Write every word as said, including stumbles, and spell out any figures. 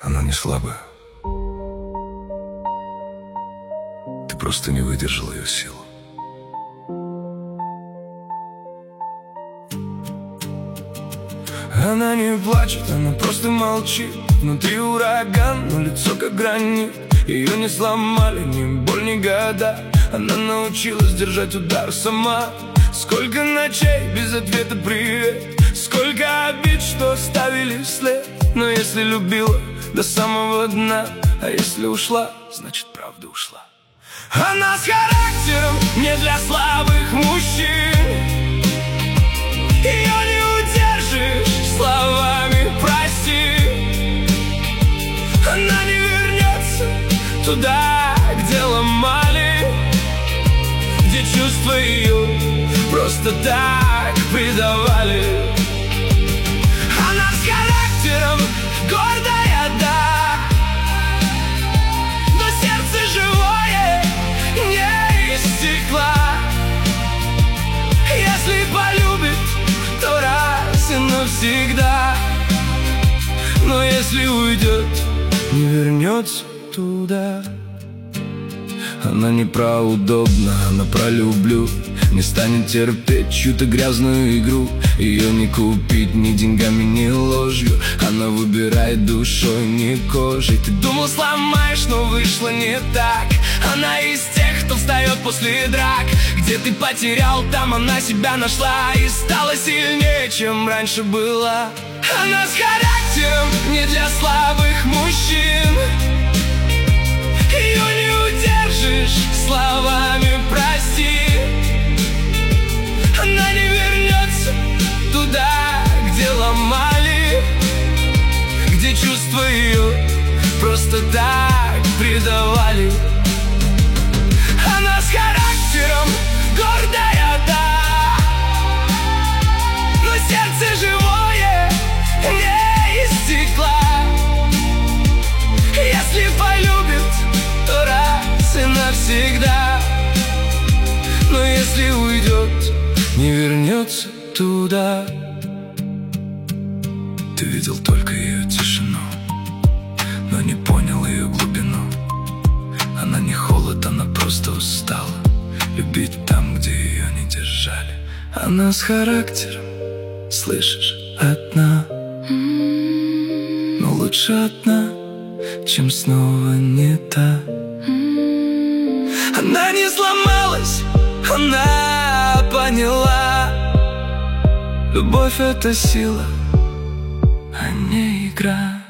Она не слабая. Ты просто не выдержал ее силу. Она не плачет, она просто молчит. Внутри ураган, но лицо как гранит. Ее не сломали ни боль, ни года. Она научилась держать удар сама. Сколько ночей без ответа привет, сколько обид, что оставили след. Но если любила до самого дна, а если ушла, значит правда ушла. Она с характером не для слабых мужчин. Ее не удержишь словами прости. Она не вернется туда, где ломали, где чувства ее просто так предавали. Она с характером гордая, да, но сердце живое не из стекла. Если полюбит, то раз и навсегда. Но если уйдет, не вернется туда. Она не про удобно, она про люблю. Не станет терпеть чью-то грязную игру. Ее не купить ни деньгами, ни ложью. Она выбирает душой, не кожей. Ты думал, сломаешь, но вышло не так. Она из тех, кто встает после драк. Где ты потерял, там она себя нашла и стала сильнее, чем раньше была. Она с характером не для слабых мужчин. Ее не удержишь словами прости. Она не вернется туда, где ломали, где чувства ее просто так предавали. Она с характером гордая, да, но сердце живое не из стекла. Если полюбит, то раз и навсегда. Но если уйдет, не вернется туда. Ты видел только ее тишину, но не понял ее глубину. Она не холод, она просто устала любить там, где ее не держали. Она с характером, слышишь, одна. Но лучше одна, чем снова не та. Она не сломалась, она поняла. Любовь — это сила, а не игра.